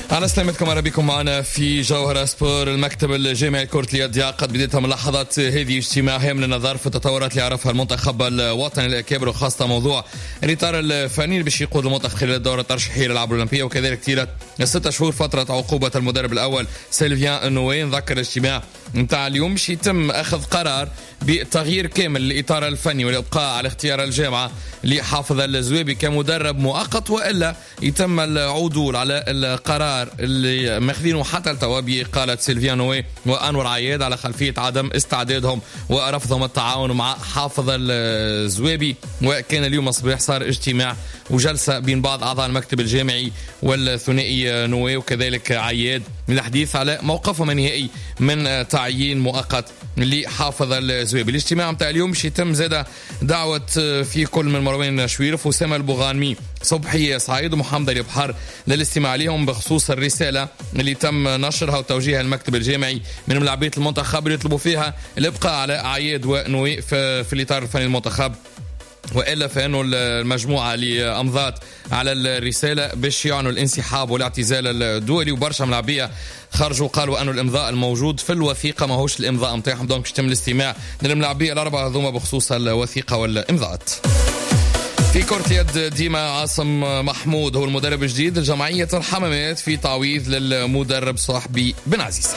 على سلامتكم، أهلا بكم معنا في جوهرة سبور. المكتب الجامعي لكرة اليد يعقد بداية من لحظات هذه اجتماع هام للنظر في التطورات اللي يعرفها المنتخب الوطني الأكابر، وخاصة موضوع الإطار الفني اللي باش يقود المنتخب خلال الدورة الترشيحية للألعاب الأولمبية، وكذلك طيلة 6 شهور فترة عقوبة المدرب الأول سيلفيان نوي. نذكر الاجتماع نتاع اليوم باش يتم أخذ قرار بتغيير كامل الإطار الفني والإبقاء على اختيار الجامعة لحافظ الزويبي كمدرب مؤقت، وإلا يتم العدول على القرار اللي ماخذينه حتى التوا بإقالة سيلفيان نوي وأنور عياد على خلفية عدم استعدادهم ورفضهم التعاون مع حافظ الزويبي. وكان اليوم الصباح صار اجتماع وجلسة بين بعض أعضاء المكتب الجامعي والثنائي نوي وكذلك عياد للحديث على موقفهم النهائي من تعيين مؤقت لحافظ الزويبي. الاجتماع متاع اليوم باش يتم زاده دعوة في كل من مروان شويرف وسام البوغانمي صبحي سعيد ومحمد البحر للاستماع لهم بخصوص الرسالة اللي تم نشرها وتوجيهها المكتب الجامعي من ملاعبية المنتخب اللي يطلبوا فيها الابقاء على عياد ونوي في الإطار الفني المنتخب، وإلا فإنه المجموعة اللي أمضت على الرسالة باش يعنوا الانسحاب والاعتزال الدولي. وبرشا ملاعبية خرجوا قالوا أنه الإمضاء الموجود في الوثيقة ما هوش الإمضاء متاعهم، دونك يتم الاستماع للملاعبية الأربعة هذوما بخصوص الوثيقة والإمضاءات. في كرة اليد ديما عاصم محمود هو المدرب الجديد لجمعية الحمامات في تعويض للمدرب صاحبي بن عزيز.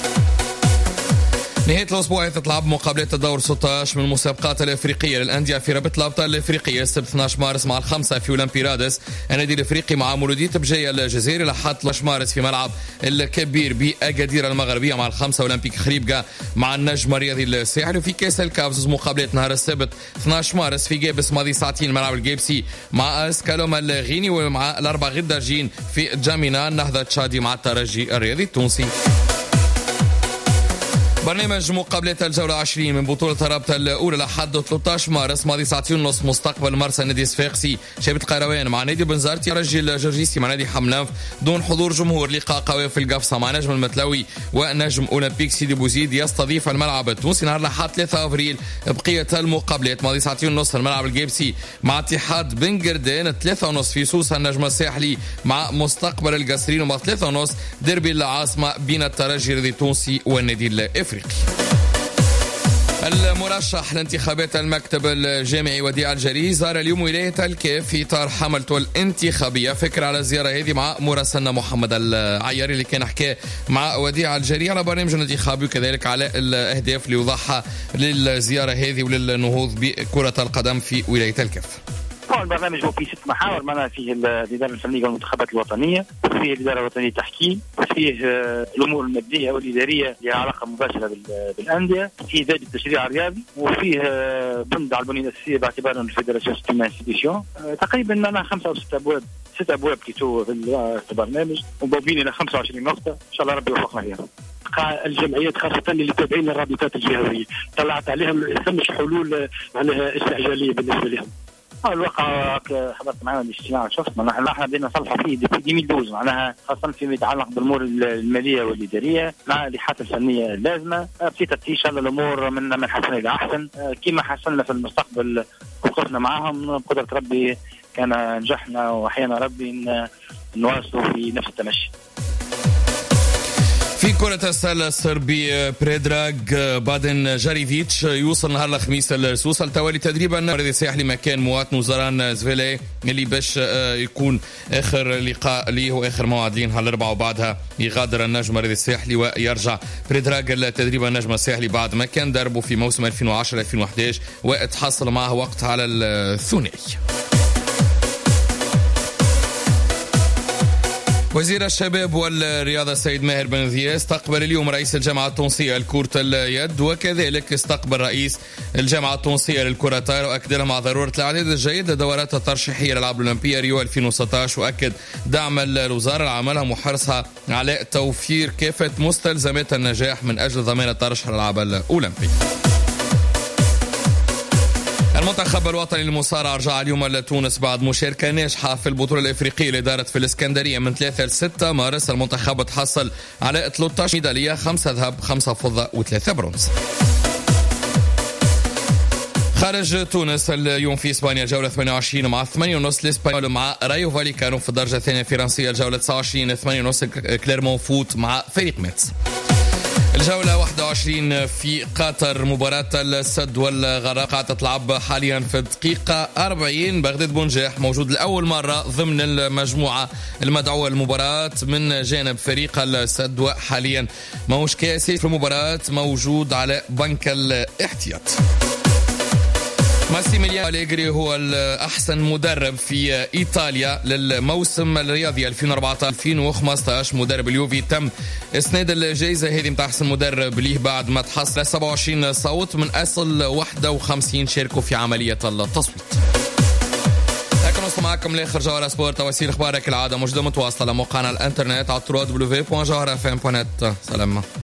نهاية الأسبوع تتلعب مقابلات الدور 16 من المسابقات الأفريقية للأندية في رابطة الأبطال الأفريقية السبت 12 مارس مع الخمسة في أولمبي رادس. النادي الأفريقي مع مولودية بجاية الجزائري لحد 13 مارس في ملعب الكبير بأكادير المغربية مع الخمسة أولمبيك خريبكا مع النجم الرياضي الساحلي. وفي كأس الكاف مقابلات نهار السبت 12 مارس في جابس ماضي ساعتين ملعب الجيبسي مع اسكالوما الغيني، ومع الأربع غداجين في جامينا النهضة تشادي مع الترجي الرياضي التونسي. برنامج مقابلات الجولة 20 من بطولة الرابطة الأولى لحد 13 مارس ماضي ساعتين ونص مستقبل مرسى نادي صفاقسي شابة القيروان مع نادي بنزرتي رجي الجرجيسي مع نادي حملانف دون حضور جمهور. لقاء قوي في القفصة مع نجم المتلوي ونجم أولمبيك سيدي بوزيد يستضيف الملعب التونسي نهار لحد 3 أفريل. بقية المقابلات ماضي ساعتين ونص الملعب الجيبسي مع اتحاد بن قردان 3:30 في سوسة النجم الساحلي مع مستقبل القصرين، ومع 3:30 ديربي العاصمة بين الترجي التونسي والنادي الأفريقي. المرشح لانتخابات المكتب الجامعي وديع الجري زار اليوم ولاية الكاف في إطار حملته الانتخابية. فكرة على الزيارة هذه مع مراسلنا محمد العياري اللي كان حكى مع وديع الجري على برنامج الانتخابي وكذلك على الأهداف اللي وضعها للزيارة هذه وللنهوض بكرة القدم في ولاية الكاف. البرنامج هو فيه 6 محاور، معناها فيه الإدارة الفنية والمنتخبات الوطنية، وفيه الإدارة الوطنية التحكيم، وفيه الأمور المادية والإدارية لها علاقة مباشرة بالأندية، فيه زاد التشريع الرياضي، وفيه بند على البنية الأساسية باعتبار أن الفيدراسيون ستيم انستيتيسيون. تقريبا معنا 5 أو 6 أبواب 6 أبواب كيتو في البرنامج ومبوبين إلى 25 نقطة، إن شاء الله ربي يوفقنا فيها. الجمعيات خاصة اللي تابعين الرابطات الجهوية طلعت عليهم ثمش حلول معناها استعجالية بالنسبة لهم. الواقع حضرت معنا الاجتماع شفت احنا بدينا نصلحوا فيه في 2012 معناها خاصة فيما يتعلق بالامور الماليه والاداريه مع اللائحات الفنيه اللازمه. بسيطة ان شاء الله الامور من حسن الى احسن كما حسنا في المستقبل وقفنا معهم بقدره ربي كان نجحنا واحيانا ربي نواصلوا في نفس التمشي. في كرة السلة الصربي بريدراغ بادن جاريفيتش يوصل نهار الخميس لسوسة لتوالي تدريبا النادي الساحلي مكان مواطنه زران زفيلي اللي باش يكون اخر لقاء ليه واخر موعد ليه نهار الاربعاء، وبعدها يغادر النجم النادي الساحلي ويرجع بريدراغ لتدريب النجم الساحلي بعد ما كان دربه في موسم 2010-2011 وتحصل معه وقت على الثنائي. وزير الشباب والرياضة السيد ماهر بن ذياء استقبل اليوم رئيس الجامعة التونسية لكرة اليد، وكذلك استقبل رئيس الجامعة التونسية للكرة الطائرة، وأكد لهم على ضرورة الإعداد الجيد لدورات الترشيحية للألعاب الأولمبية ريو 2016، وأكد دعم الوزارة لعملها وحرصها على توفير كافة مستلزمات النجاح من أجل ضمان الترشح للألعاب الأولمبية. المنتخب الوطني للمصارعة رجع اليوم لتونس بعد مشاركة ناجحة في البطولة الإفريقية اللي دارت في الإسكندرية من 3 ل 6 مارس. المنتخب تحصل على 13 ميدالية، 5 ذهب 5 فضة و3 برونز. خارج تونس اليوم في اسبانيا الجولة 28 مع 8:30 الاسبانيول مع رايو فاليكانو. في الدرجة الثانية الفرنسية الجولة 29 8:30 كليرمون فوت مع فريق ميتس. الجولة 21 في قطر مباراة السد والغراء قاعدة تلعب حاليا في الدقيقة 40. بغداد بونجاح موجود لأول مرة ضمن المجموعة المدعوة للمباراة من جانب فريق السد، وحاليا موش كاسي في المباراة موجود على بنك الاحتياط. ماسيميليانو أليغري هو الأحسن مدرب في إيطاليا للموسم الرياضي 2014-2015. مدرب اليوفي تم إسناد الجائزة هذه متاع أحسن مدرب ليه بعد ما تحصل 27 صوت من أصل 51 شاركوا في عملية التصويت. هكذا نوصل معكم لآخر جوهرة سبورت. تواسير أخبارك العادة موجودة متواصلة على موقعنا الانترنت على www.jawharafm.net. سلام.